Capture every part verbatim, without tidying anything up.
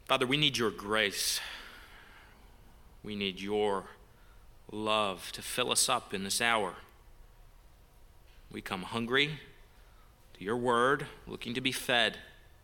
Father, we need your grace. We need your love to fill us up in this hour. We come hungry to your word, looking to be fed.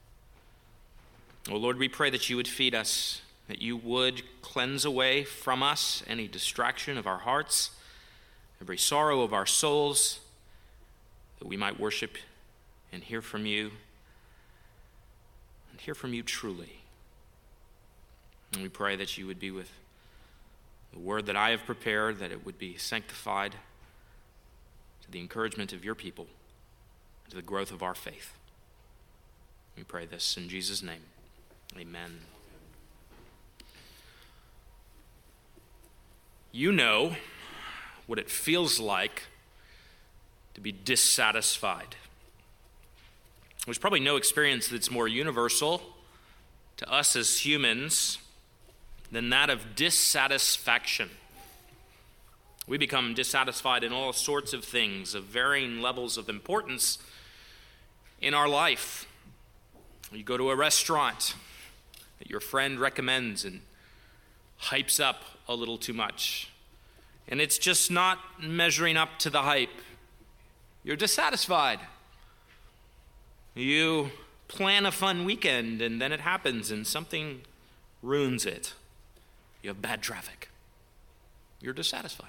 Oh Lord, we pray that you would feed us, that you would cleanse away from us any distraction of our hearts, every sorrow of our souls, that we might worship and hear from you, and hear from you truly. And we pray that you would be with the word that I have prepared, that it would be sanctified to the encouragement of your people, to the growth of our faith. We pray this in Jesus' name. Amen. You know what it feels like to be dissatisfied. There's probably no experience that's more universal to us as humans than that of dissatisfaction. We become dissatisfied in all sorts of things of varying levels of importance in our life. You go to a restaurant that your friend recommends and hypes up a little too much, and it's just not measuring up to the hype. You're dissatisfied. You plan a fun weekend, and then it happens, and something ruins it. You have bad traffic. You're dissatisfied.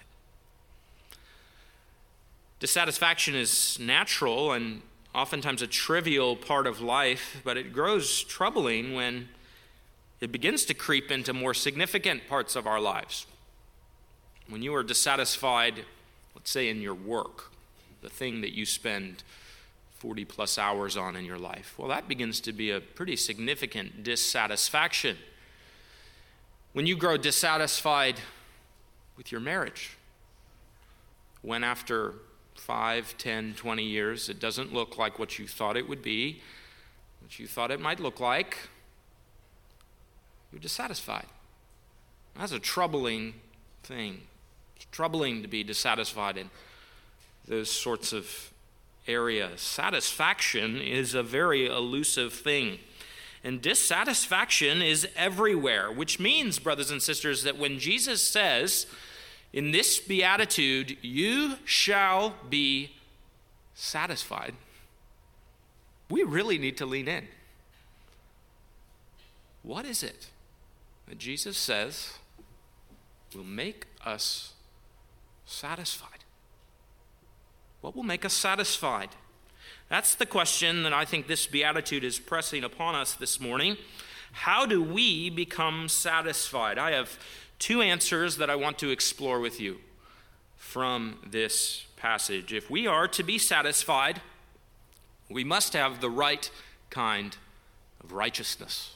Dissatisfaction is natural and oftentimes a trivial part of life, but it grows troubling when it begins to creep into more significant parts of our lives. When you are dissatisfied, let's say in your work, the thing that you spend forty plus hours on in your life, well, that begins to be a pretty significant dissatisfaction. When you grow dissatisfied with your marriage, when after five, ten, twenty years, it doesn't look like what you thought it would be, what you thought it might look like, you're dissatisfied. That's a troubling thing. It's troubling to be dissatisfied in those sorts of areas. Satisfaction is a very elusive thing. And dissatisfaction is everywhere, which means, brothers and sisters, that when Jesus says, in this beatitude, you shall be satisfied, we really need to lean in. What is it that Jesus says will make us satisfied? What will make us satisfied? That's the question that I think this beatitude is pressing upon us this morning. How do we become satisfied? I have two answers that I want to explore with you from this passage. If we are to be satisfied, we must have the right kind of righteousness.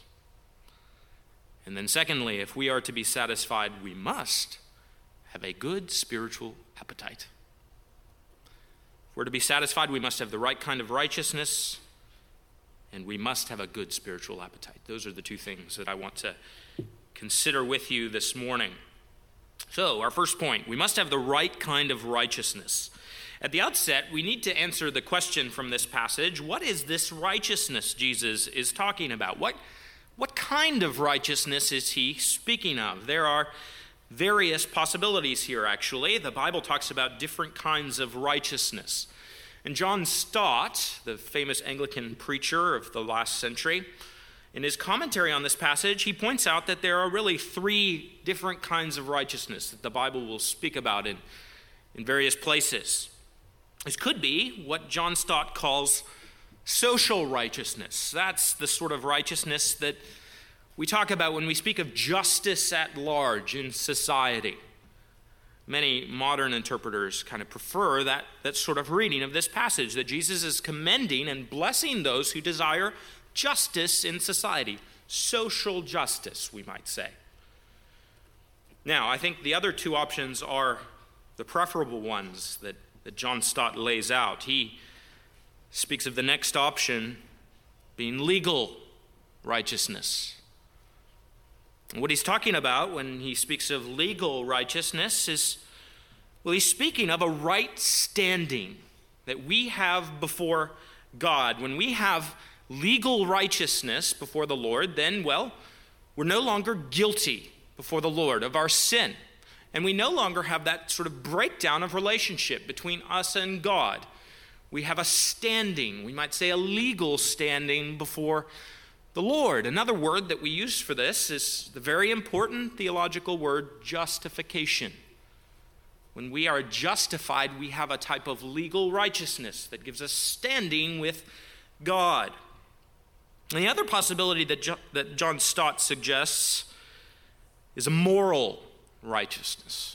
And then secondly, if we are to be satisfied, we must have a good spiritual appetite. If we're to be satisfied, we must have the right kind of righteousness, and we must have a good spiritual appetite. Those are the two things that I want to consider with you this morning. So, our first point, we must have the right kind of righteousness. At the outset, we need to answer the question from this passage, what is this righteousness Jesus is talking about? What, what kind of righteousness is he speaking of? There are various possibilities here, actually. The Bible talks about different kinds of righteousness. And John Stott, the famous Anglican preacher of the last century, in his commentary on this passage, he points out that there are really three different kinds of righteousness that the Bible will speak about in, in various places. This could be what John Stott calls social righteousness. That's the sort of righteousness that we talk about when we speak of justice at large in society. Many modern interpreters kind of prefer that, that sort of reading of this passage, that Jesus is commending and blessing those who desire justice in society. Social justice, we might say. Now, I think the other two options are the preferable ones that, that John Stott lays out. He speaks of the next option being legal righteousness. What he's talking about when he speaks of legal righteousness is, well, he's speaking of a right standing that we have before God. When we have legal righteousness before the Lord, then, well, We're no longer guilty before the Lord of our sin. And we no longer have that sort of breakdown of relationship between us and God. We have a standing, we might say a legal standing before the Lord. Another word that we use for this is the very important theological word justification. When we are justified, we have a type of legal righteousness that gives us standing with God. And the other possibility that, jo- that John Stott suggests is a moral righteousness.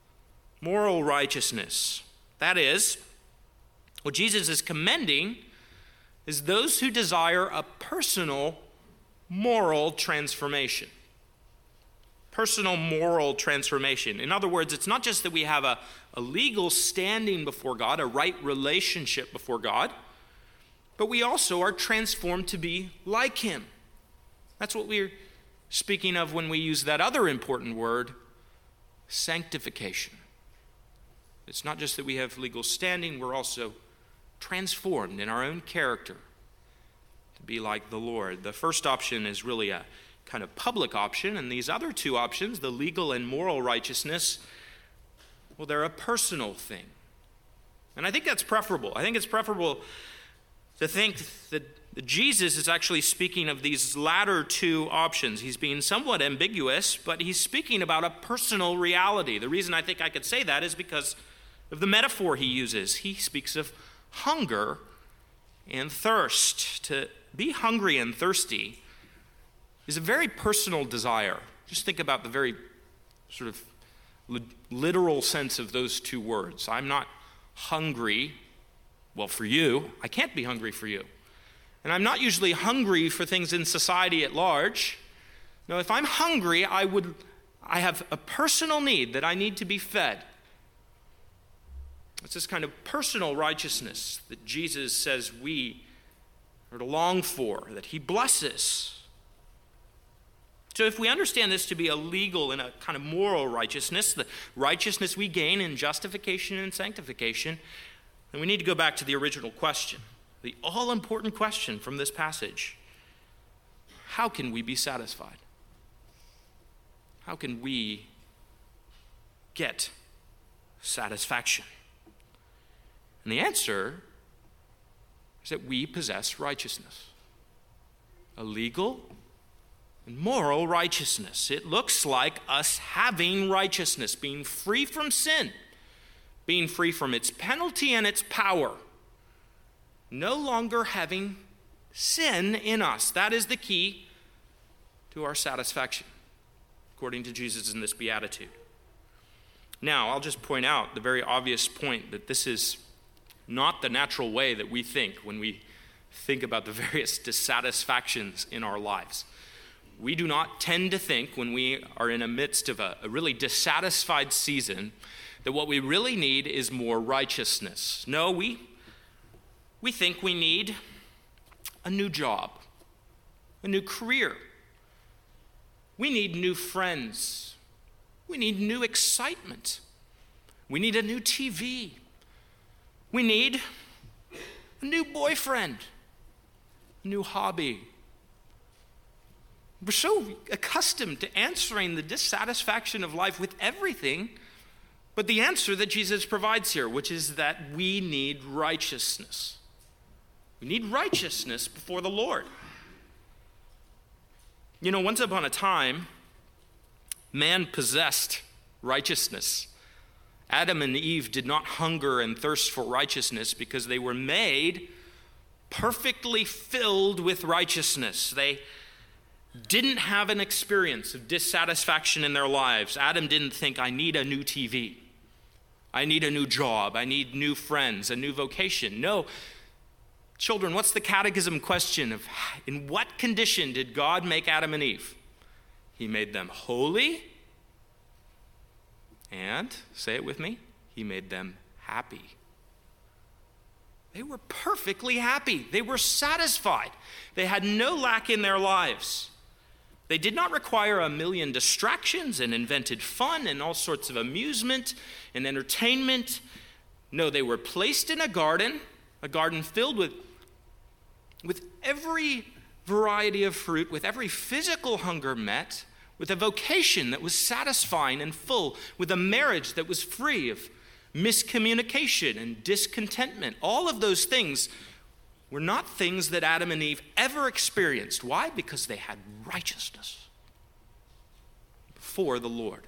Moral righteousness. That is, what Jesus is commending is those who desire a personal moral transformation. Personal moral transformation. In other words, it's not just that we have a, a legal standing before God, a right relationship before God, but we also are transformed to be like him. That's what we're speaking of when we use that other important word, sanctification. It's not just that we have legal standing, we're also transformed in our own character to be like the Lord. The first option is really a kind of public option, and these other two options, the legal and moral righteousness, well, they're a personal thing. And I think that's preferable. I think it's preferable to think that Jesus is actually speaking of these latter two options. He's being somewhat ambiguous, but he's speaking about a personal reality. The reason I think I could say that is because of the metaphor he uses. He speaks of hunger and thirst. To be hungry and thirsty is a very personal desire. Just think about the very sort of li- literal sense of those two words. I'm not hungry, well, for you. I can't be hungry for you. And I'm not usually hungry for things in society at large. No, if I'm hungry, I would, I have a personal need that I need to be fed. It's this kind of personal righteousness that Jesus says we are to long for, that he blesses. So if we understand this to be a legal and a kind of moral righteousness, the righteousness we gain in justification and sanctification, then we need to go back to the original question, the all-important question from this passage. How can we be satisfied? How can we get satisfaction? And the answer is that we possess righteousness, a legal and moral righteousness. It looks like us having righteousness, being free from sin, being free from its penalty and its power, no longer having sin in us. That is the key to our satisfaction, according to Jesus in this beatitude. Now, I'll just point out the very obvious point that this is not the natural way that we think when we think about the various dissatisfactions in our lives. We do not tend to think when we are in the midst of a, a really dissatisfied season that what we really need is more righteousness. No, we, we think we need a new job, a new career. We need new friends. We need new excitement. We need a new T V. We need a new boyfriend, a new hobby. We're so accustomed to answering the dissatisfaction of life with everything, but the answer that Jesus provides here, which is that we need righteousness. We need righteousness before the Lord. You know, once upon a time, man possessed righteousness. Adam and Eve did not hunger and thirst for righteousness because they were made perfectly filled with righteousness. They didn't have an experience of dissatisfaction in their lives. Adam didn't think, I need a new T V. I need a new job. I need new friends, a new vocation. No. Children, what's the catechism question of in what condition did God make Adam and Eve? He made them holy, and, say it with me, he made them happy. They were perfectly happy. They were satisfied. They had no lack in their lives. They did not require a million distractions and invented fun and all sorts of amusement and entertainment. No, they were placed in a garden, a garden filled with, with every variety of fruit, with every physical hunger met, with a vocation that was satisfying and full, with a marriage that was free of miscommunication and discontentment. All of those things were not things that Adam and Eve ever experienced. Why? Because they had righteousness before the Lord.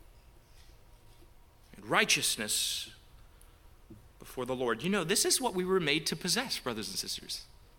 And righteousness before the Lord. You know, this is what we were made to possess, brothers and sisters.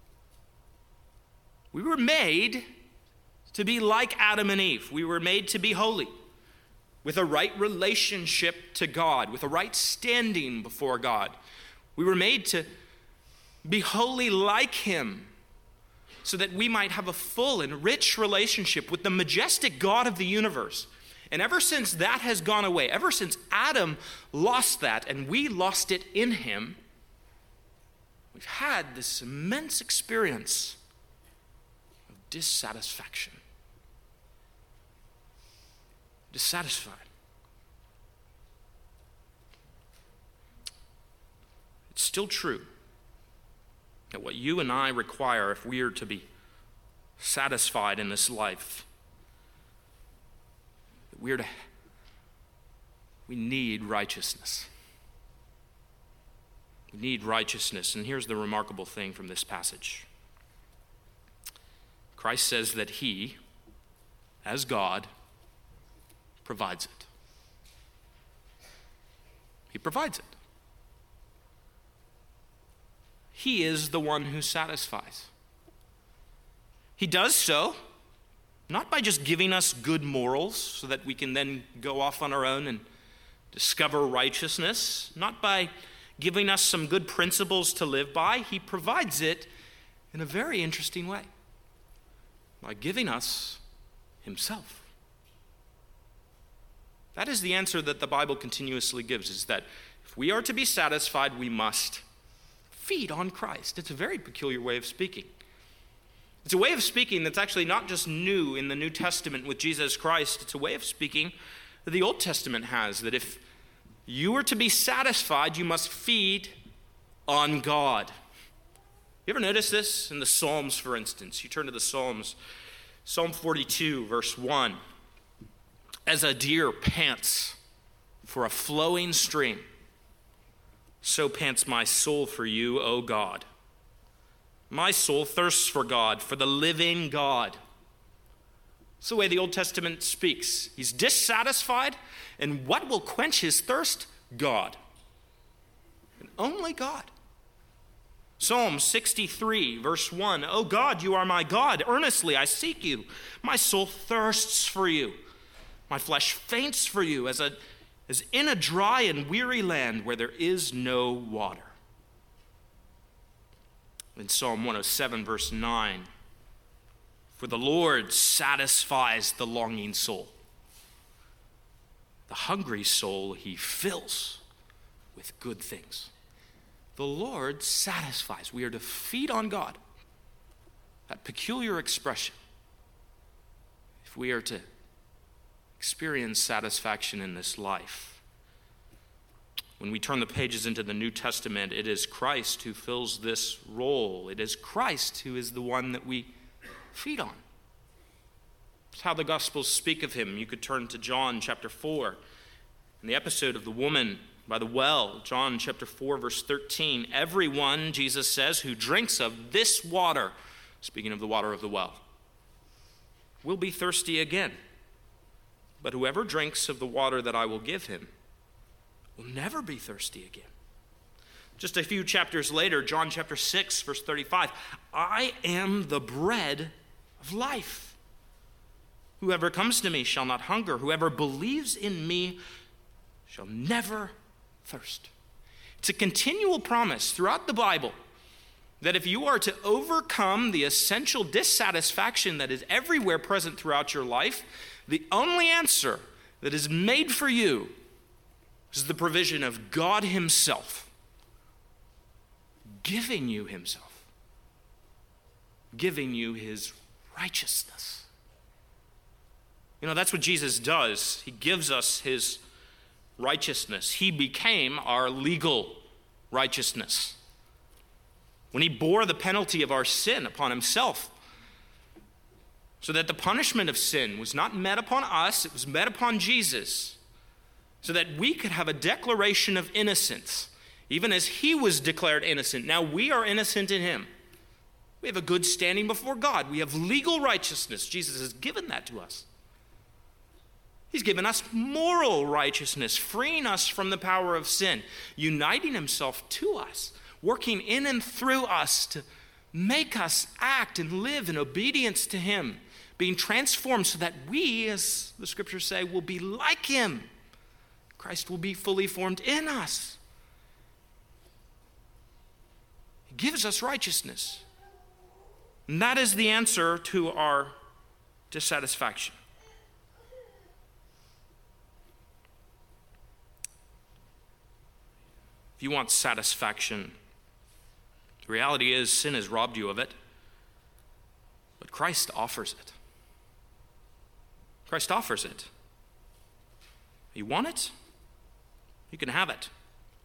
We were made to be like Adam and Eve. We were made to be holy, with a right relationship to God, with a right standing before God. We were made to be holy like him, so that we might have a full and rich relationship with the majestic God of the universe. And ever since that has gone away, ever since Adam lost that and we lost it in him, we've had this immense experience of dissatisfaction. Dissatisfied. It's still true that what you and I require if we are to be satisfied in this life, that we're to, we need righteousness. We need righteousness. And here's the remarkable thing from this passage. Christ says that he, as God, provides it. He provides it. He is the one who satisfies. He does so not by just giving us good morals so that we can then go off on our own and discover righteousness, not by giving us some good principles to live by. He provides it in a very interesting way, by giving us himself. That is the answer that the Bible continuously gives, is that if we are to be satisfied, we must feed on Christ. It's a very peculiar way of speaking. It's a way of speaking that's actually not just new in the New Testament with Jesus Christ. It's a way of speaking that the Old Testament has, that if you are to be satisfied, you must feed on God. You ever notice this in the Psalms, for instance? You turn to the Psalms, Psalm forty-two, verse one. As a deer pants for a flowing stream, so pants my soul for you, O God. My soul thirsts for God, for the living God. It's the way the Old Testament speaks. He's dissatisfied, and what will quench his thirst? God. And only God. Psalm sixty-three, verse one. O God, you are my God. Earnestly I seek you. My soul thirsts for you. My flesh faints for you, as a as in a dry and weary land where there is no water. In Psalm one oh seven, verse nine, for the Lord satisfies the longing soul. The hungry soul he fills with good things. The Lord satisfies. We are to feed on God. That peculiar expression. If we are to experience satisfaction in this life. When we turn the pages into the New Testament, it is Christ who fills this role. It is Christ who is the one that we feed on. It's how the Gospels speak of him. You could turn to John chapter four, and the episode of the woman by the well, John chapter four, verse thirteen. Everyone, Jesus says, who drinks of this water, speaking of the water of the well, will be thirsty again. But whoever drinks of the water that I will give him will never be thirsty again. Just a few chapters later, John chapter six, verse thirty-five, I am the bread of life. Whoever comes to me shall not hunger. Whoever believes in me shall never thirst. It's a continual promise throughout the Bible that if you are to overcome the essential dissatisfaction that is everywhere present throughout your life, the only answer that is made for you is the provision of God himself, giving you himself, giving you his righteousness. You know, that's what Jesus does. He gives us his righteousness. He became our legal righteousness. When he bore the penalty of our sin upon himself, So that the punishment of sin was not met upon us, it was met upon Jesus. So that we could have a declaration of innocence. Even as he was declared innocent, now we are innocent in him. We have a good standing before God. We have legal righteousness. Jesus has given that to us. He's given us moral righteousness, freeing us from the power of sin, uniting himself to us, working in and through us to make us act and live in obedience to him, being transformed so that we, as the scriptures say, will be like him. Christ will be fully formed in us. He gives us righteousness. And that is the answer to our dissatisfaction. If you want satisfaction, the reality is sin has robbed you of it, but Christ offers it. Christ offers it. You want it? You can have it.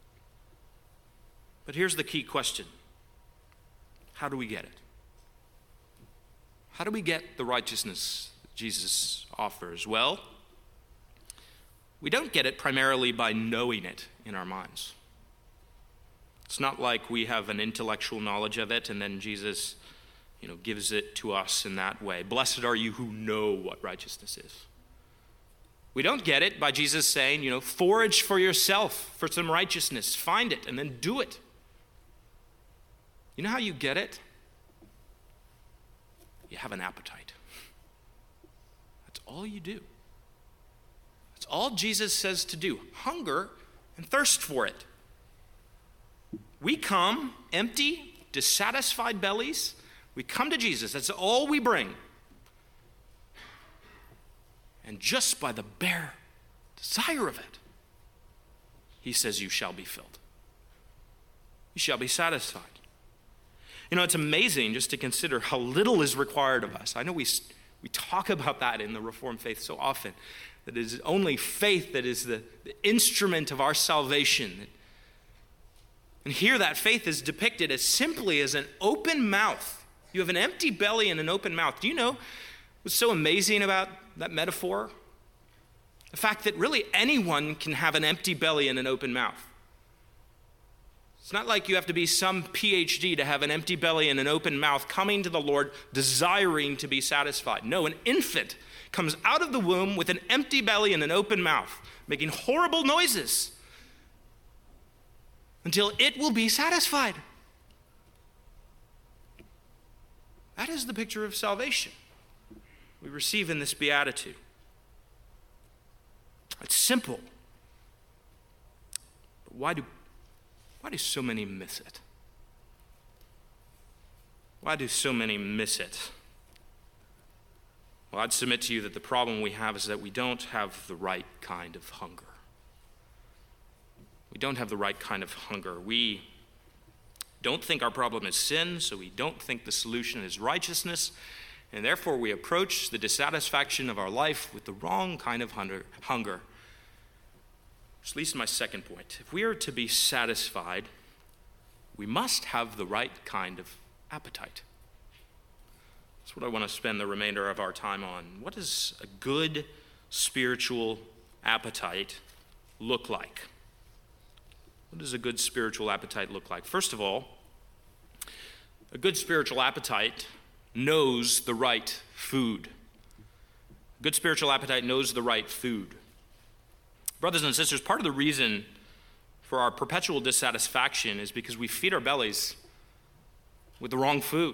But here's the key question. How do we get it? How do we get the righteousness that Jesus offers? Well, we don't get it primarily by knowing it in our minds. It's not like we have an intellectual knowledge of it and then Jesus, you know, gives it to us in that way. Blessed are you who know what righteousness is. We don't get it by Jesus saying, you know, forage for yourself for some righteousness. Find it and then do it. You know how you get it? You have an appetite. That's all you do. That's all Jesus says to do. Hunger and thirst for it. We come empty, dissatisfied bellies. We come to Jesus. That's all we bring. And just by the bare desire of it, he says, you shall be filled. You shall be satisfied. You know, it's amazing just to consider how little is required of us. I know we, we talk about that in the Reformed faith so often, that it is only faith that is the, the instrument of our salvation. And here that faith is depicted as simply as an open mouth. You have an empty belly and an open mouth. Do you know what's so amazing about that metaphor? The fact that really anyone can have an empty belly and an open mouth. It's not like you have to be some P H D to have an empty belly and an open mouth coming to the Lord desiring to be satisfied. No, an infant comes out of the womb with an empty belly and an open mouth, making horrible noises until it will be satisfied. That is the picture of salvation we receive in this beatitude. It's simple. But why do, why do so many miss it? Why do so many miss it? Well, I'd submit to you that the problem we have is that we don't have the right kind of hunger. We don't have the right kind of hunger. We don't think our problem is sin, so we don't think the solution is righteousness, and therefore we approach the dissatisfaction of our life with the wrong kind of hunger. Which leads to my second point. If we are to be satisfied, we must have the right kind of appetite. That's what I want to spend the remainder of our time on. What does a good spiritual appetite look like? What does a good spiritual appetite look like? First of all, a good spiritual appetite knows the right food. A good spiritual appetite knows the right food. Brothers and sisters, part of the reason for our perpetual dissatisfaction is because we feed our bellies with the wrong food.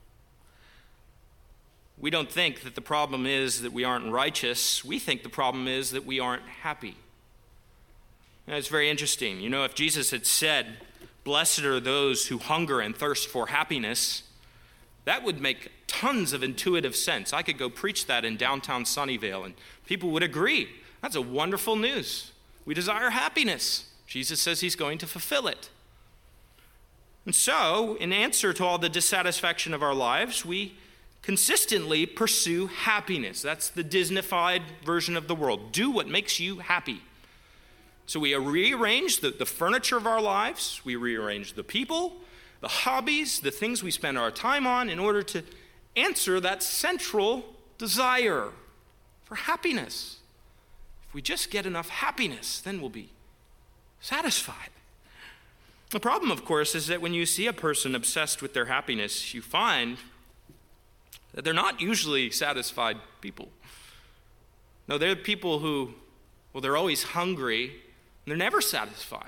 We don't think that the problem is that we aren't righteous. We think the problem is that we aren't happy. And it's very interesting. You know, if Jesus had said, blessed are those who hunger and thirst for happiness, that would make tons of intuitive sense. I could go preach that in downtown Sunnyvale, and people would agree. That's a wonderful news. We desire happiness. Jesus says he's going to fulfill it. And so, in answer to all the dissatisfaction of our lives, we consistently pursue happiness. That's the Disneyfied version of the world. Do what makes you happy. So we rearrange the, the furniture of our lives. We rearrange the people, the hobbies, the things we spend our time on in order to answer that central desire for happiness. If we just get enough happiness, then we'll be satisfied. The problem, of course, is that when you see a person obsessed with their happiness, you find that they're not usually satisfied people. No, they're people who, well, they're always hungry, and they're never satisfied.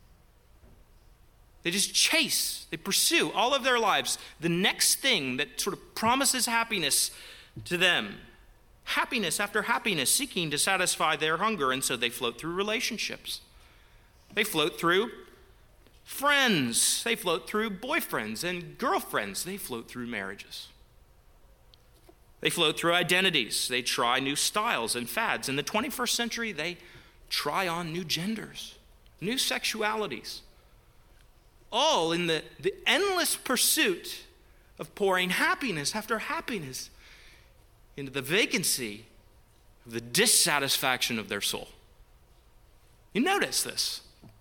They just chase, they pursue all of their lives the next thing that sort of promises happiness to them. Happiness after happiness, seeking to satisfy their hunger, and so they float through relationships. They float through friends. They float through boyfriends and girlfriends. They float through marriages. They float through identities. They try new styles and fads. In the twenty-first century, they try on new genders, new sexualities, all in the, the endless pursuit of pouring happiness after happiness into the vacancy of the dissatisfaction of their soul. You notice this.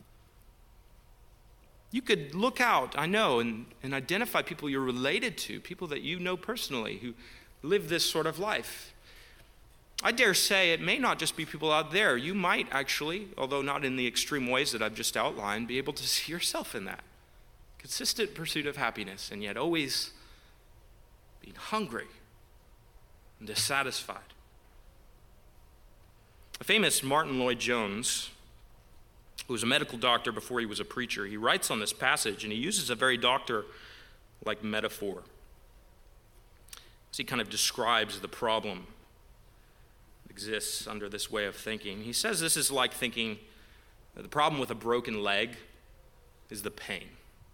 You could look out, I know, and, and identify people you're related to, people that you know personally who live this sort of life. I dare say it may not just be people out there. You might actually, although not in the extreme ways that I've just outlined, be able to see yourself in that. Consistent pursuit of happiness, and yet always being hungry and dissatisfied. A famous Martin Lloyd-Jones, who was a medical doctor before he was a preacher, he writes on this passage, and he uses a very doctor-like metaphor as he kind of describes the problem that exists under this way of thinking. He says this is like thinking that the problem with a broken leg is the pain.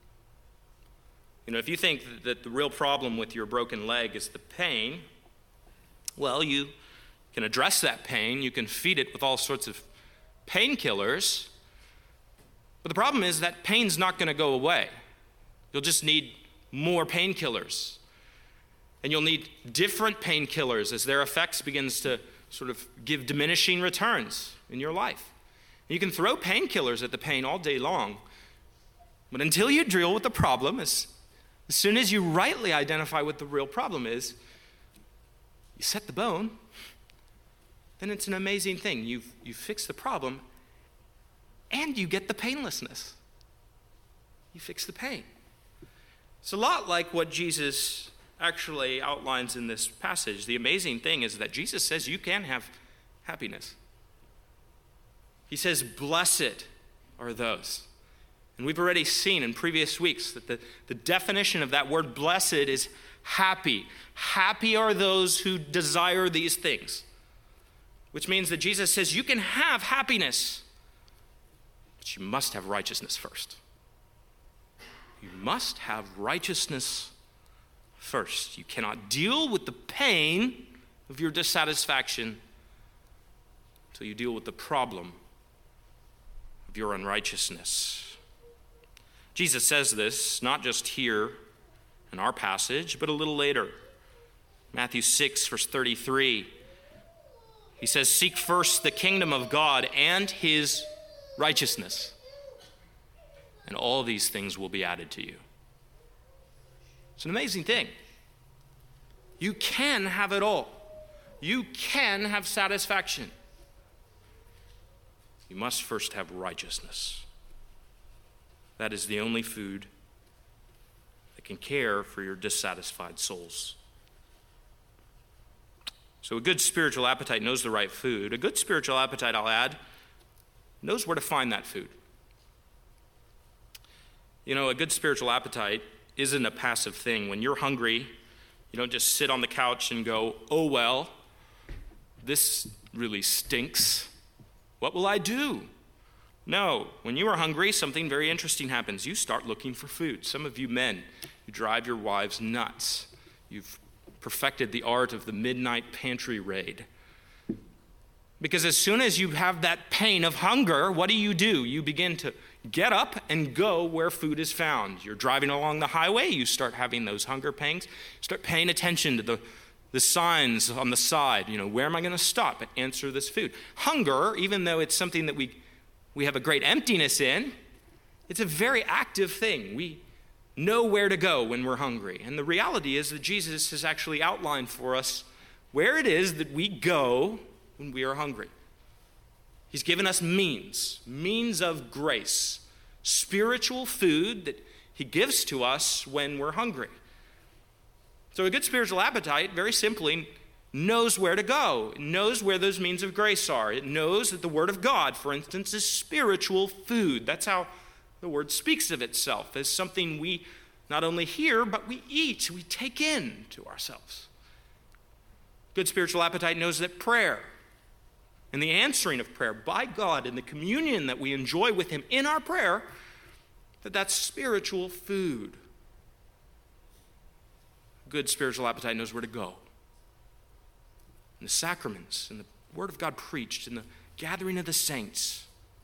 You know, if you think that the real problem with your broken leg is the pain, well, you can address that pain. You can feed it with all sorts of painkillers. But the problem is that pain's not going to go away. You'll just need more painkillers. And you'll need different painkillers as their effects begins to sort of give diminishing returns in your life. You can throw painkillers at the pain all day long, but until you deal with the problem, as, as soon as you rightly identify what the real problem is, you set the bone, then it's an amazing thing. You've, you fix the problem, and you get the painlessness. You fix the pain. It's a lot like what Jesus actually outlines in this passage. The amazing thing is that Jesus says you can have happiness. He says, blessed are those. And we've already seen in previous weeks that the, the definition of that word blessed is happy. Happy are those who desire these things. Which means that Jesus says you can have happiness, but you must have righteousness first. You must have righteousness first. You cannot deal with the pain of your dissatisfaction until you deal with the problem of your unrighteousness. Jesus says this not just here in our passage, but a little later. Matthew six, verse thirty-three. He says, seek first the kingdom of God and his righteousness, and all these things will be added to you. It's an amazing thing. You can have it all. You can have satisfaction. You must first have righteousness. That is the only food that can care for your dissatisfied souls. So a good spiritual appetite knows the right food. A good spiritual appetite, I'll add, knows where to find that food. You know, a good spiritual appetite isn't a passive thing. When you're hungry, you don't just sit on the couch and go, oh, well, this really stinks. What will I do? No, when you are hungry, something very interesting happens. You start looking for food. Some of you men, you drive your wives nuts. You've perfected the art of the midnight pantry raid. Because as soon as you have that pain of hunger, what do you do? You begin to get up and go where food is found. You're driving along the highway, you start having those hunger pangs. Start paying attention to the, the signs on the side. You know, where am I going to stop and answer this food? Hunger, even though it's something that we, we have a great emptiness in, it's a very active thing. We know where to go when we're hungry. And the reality is that Jesus has actually outlined for us where it is that we go when we are hungry. He's given us means, means of grace, spiritual food that he gives to us when we're hungry. So a good spiritual appetite, very simply, knows where to go. It knows where those means of grace are. It knows that the Word of God, for instance, is spiritual food. That's how the Word speaks of itself, as something we not only hear, but we eat, we take in to ourselves. Good spiritual appetite knows that prayer and the answering of prayer by God and the communion that we enjoy with him in our prayer, that that's spiritual food. Good spiritual appetite knows where to go. In the sacraments, in the Word of God preached, in the gathering of the saints.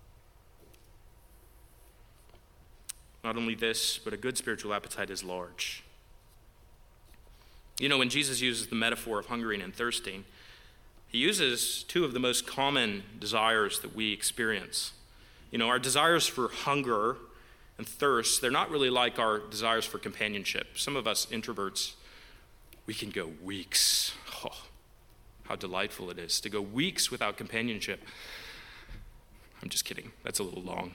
Not only this, but a good spiritual appetite is large. You know, when Jesus uses the metaphor of hungering and thirsting, he uses two of the most common desires that we experience. You know, our desires for hunger and thirst, they're not really like our desires for companionship. Some of us introverts, we can go weeks. Oh, how delightful it is to go weeks without companionship. I'm just kidding. That's a little long.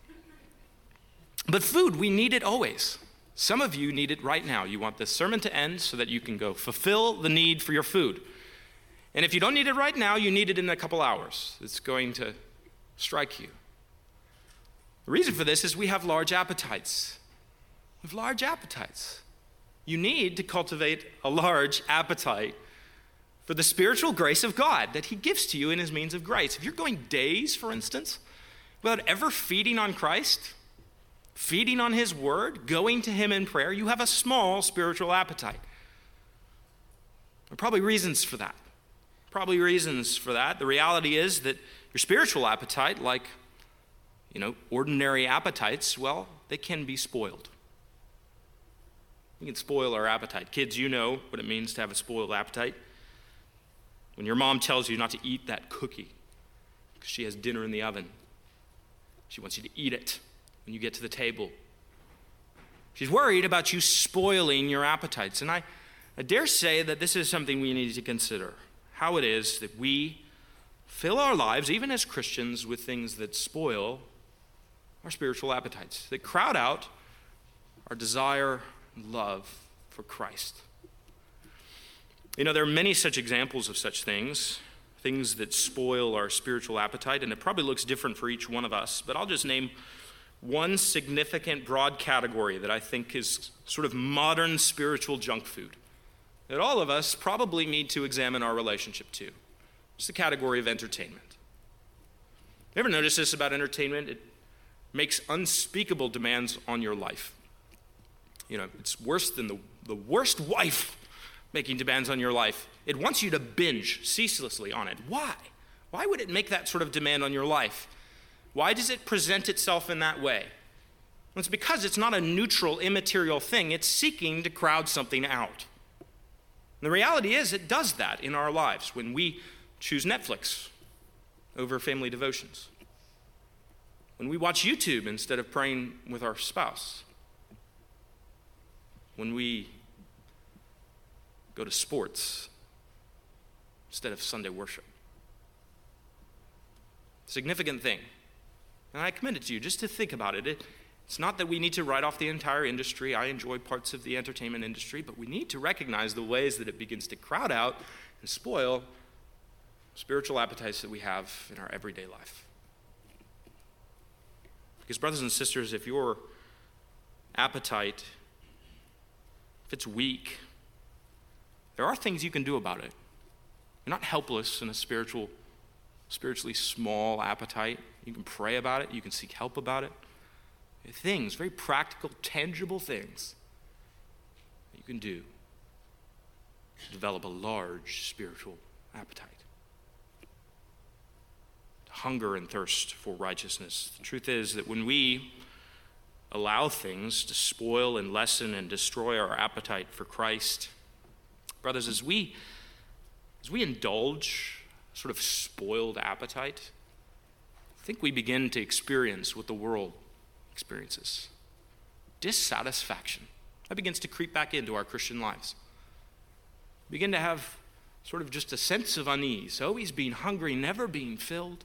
But food, we need it always. Some of you need it right now. You want this sermon to end so that you can go fulfill the need for your food. And if you don't need it right now, you need it in a couple hours. It's going to strike you. The reason for this is we have large appetites. We have large appetites. You need to cultivate a large appetite for the spiritual grace of God that he gives to you in his means of grace. If you're going days, for instance, without ever feeding on Christ, feeding on his word, going to him in prayer, you have a small spiritual appetite. There are probably reasons for that. Probably reasons for that. The reality is that your spiritual appetite, like, you know, ordinary appetites, well, they can be spoiled. We can spoil our appetite. Kids, you know what it means to have a spoiled appetite. When your mom tells you not to eat that cookie because she has dinner in the oven, she wants you to eat it when you get to the table. She's worried about you spoiling your appetites. And I, I dare say that this is something we need to consider. How it is that we fill our lives, even as Christians, with things that spoil our spiritual appetites, that crowd out our desire and love for Christ. You know, there are many such examples of such things, things that spoil our spiritual appetite, and it probably looks different for each one of us, but I'll just name one significant broad category that I think is sort of modern spiritual junk food that all of us probably need to examine our relationship to. It's the category of entertainment. You ever notice this about entertainment? It makes unspeakable demands on your life. You know, it's worse than the, the worst wife making demands on your life. It wants you to binge ceaselessly on it. Why? Why would it make that sort of demand on your life? Why does it present itself in that way? Well, it's because it's not a neutral, immaterial thing. It's seeking to crowd something out. And the reality is it does that in our lives when we choose Netflix over family devotions, when we watch YouTube instead of praying with our spouse, when we go to sports instead of Sunday worship. Significant thing. And I commend it to you just to think about it. it. It's not that we need to write off the entire industry. I enjoy parts of the entertainment industry, but we need to recognize the ways that it begins to crowd out and spoil spiritual appetites that we have in our everyday life. Because brothers and sisters, if your appetite, if it's weak, there are things you can do about it. You're not helpless in a spiritual, spiritually small appetite. You can pray about it. You can seek help about it. There are things, very practical, tangible things that you can do to develop a large spiritual appetite. Hunger and thirst for righteousness. The truth is that when we allow things to spoil and lessen and destroy our appetite for Christ, brothers, as we as we indulge sort of spoiled appetite, I think we begin to experience what the world experiences. Dissatisfaction. That begins to creep back into our Christian lives. We begin to have sort of just a sense of unease, always being hungry, never being filled.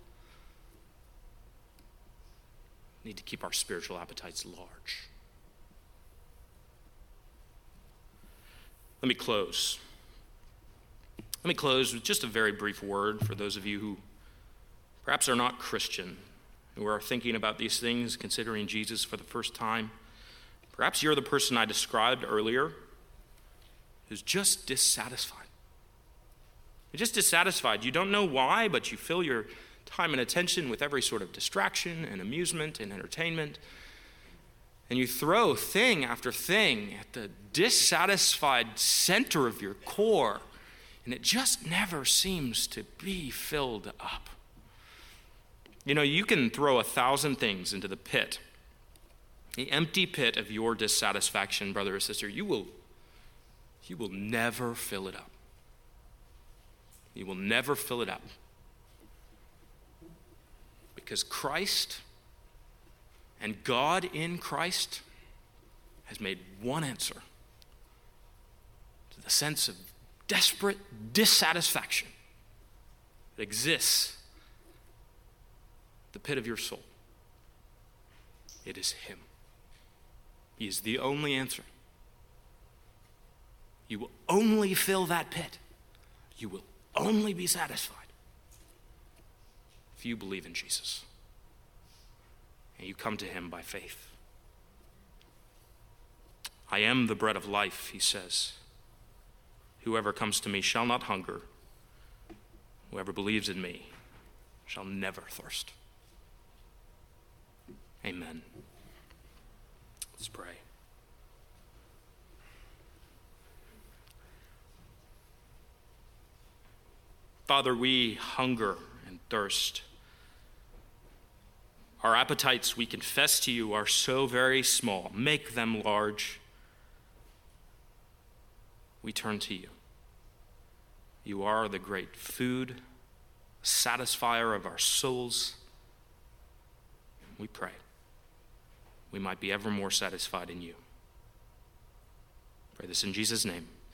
We need to keep our spiritual appetites large. Let me close. Let me close with just a very brief word for those of you who perhaps are not Christian, who are thinking about these things, considering Jesus for the first time. Perhaps you're the person I described earlier who's just dissatisfied. You're just dissatisfied. You don't know why, but you fill your time and attention with every sort of distraction and amusement and entertainment. And you throw thing after thing at the dissatisfied center of your core, and it just never seems to be filled up. You know, you can throw a thousand things into the pit, the empty pit of your dissatisfaction, brother or sister. You will, you will never fill it up. You will never fill it up. Because Christ and God in Christ has made one answer to the sense of desperate dissatisfaction that exists in the pit of your soul. It is Him. He is the only answer. You will only fill that pit. You will only be satisfied if you believe in Jesus and you come to Him by faith. I am the bread of life, He says. Whoever comes to me shall not hunger. Whoever believes in me shall never thirst. Amen. Let's pray. Father, we hunger and thirst. Our appetites, we confess to you, are so very small. Make them large. We turn to you. You are the great food, satisfier of our souls. We pray we might be ever more satisfied in you. Pray this in Jesus' name.